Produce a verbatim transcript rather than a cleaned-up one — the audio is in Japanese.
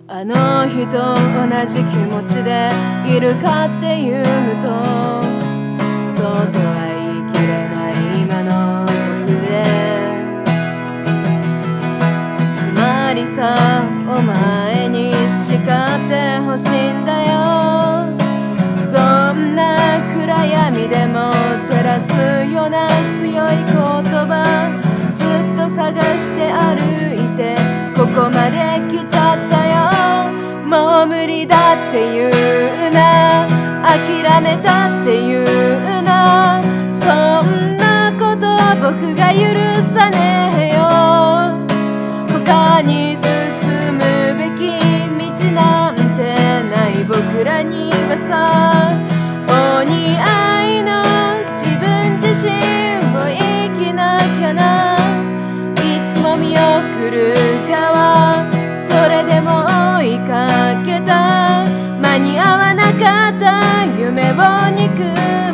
あの日と同じ気持ちでいるかっていうと、そうとは言い切れない今の僕で、つまりさ、お前に叱ってほしいんだよ。どんな暗闇でも照らすような強い言葉、ずっと探して歩いてここまで来ちゃったよ。もう無理だって言うな、諦めたって言うな、そんなこと僕が許さねえよ。他に進むべき道なんてない僕らにはさ、お似合いの自分自身を生きなきゃな。いつも見送る側、それでも追いかけた、間に合わなかった夢を憎